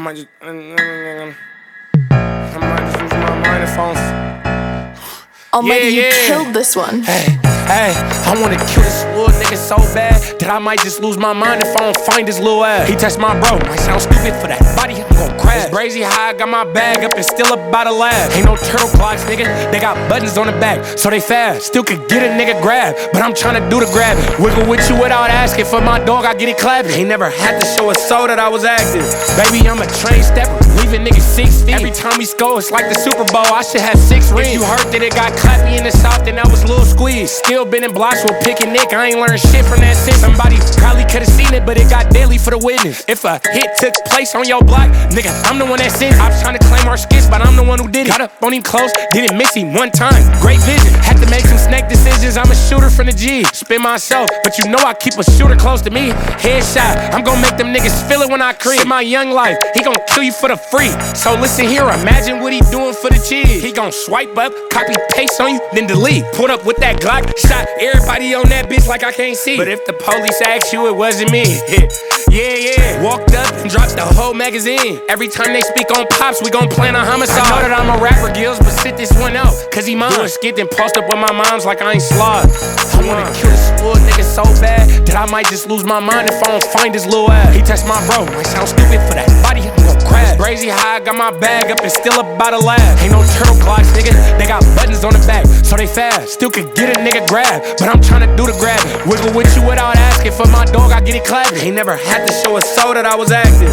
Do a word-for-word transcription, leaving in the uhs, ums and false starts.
might just, I might just lose my mind if I don't. Almighty, Yeah, you yeah. killed this one. Hey, hey, I wanna kill this little nigga so bad that I might just lose my mind if I don't find his little ass. He touched my bro, might sound stupid for that body, I'm gon' crash. It's crazy how I got my bag up and still about to laugh. Ain't no turtle clocks, nigga, they got buttons on the back, so they fast. Still could get a nigga grab, but I'm tryna do the grabbing. Wiggle with you without asking for my dog, I get it clapping. He never had to show a soul that I was active. Baby, I'm a train stepper, leaving niggas six feet. Every time we score, it's like the Super Bowl, I should have six rings. If you heard that it got clappy in the south, then that was Lil Squeeze. Still been in blocks with Pick and Nick, I ain't learned shit from that since. Somebody probably could've seen it, but it got deadly for the witness. If a hit took place on your block, nigga, I'm the one that sent it. I was trying to claim our skits, but I'm the one who did it. Got up on him close, didn't miss him one time. Great vision, had to make some snake decisions. I'm a shooter from the G, spin myself, but you know I keep a shooter close to me. Headshot, I'm gon' make them niggas feel it when I creep. In my young life, he gon' kill you for the free. So listen here, imagine what he doing for the cheese. He gon' swipe up, copy paste on you, then delete. Pulled up with that Glock, shot everybody on that bitch like I can't see. But if the police ask you, it wasn't me. Yeah, yeah. Walked up and dropped the whole magazine. Every time they speak on Pops, we gon' plan a homicide. I know that I'm a rapper, Gills, but sit this one out, cause he mine. Doing skit and post up with my moms like I ain't sloth. I wanna kill this little nigga so bad that I might just lose my mind if I don't find his little ass. He touched my bro, might sound stupid for that body, I'm gon' crash. Crazy how I got my bag up and still about to laugh. Ain't no turtle clocks, nigga, they got buttons on the back, so they fast. Still could get a nigga grab, but I'm tryna do the grabbing. Wiggle with you without asking for my dog, I get it clapping. He never had to show a soul that I was active.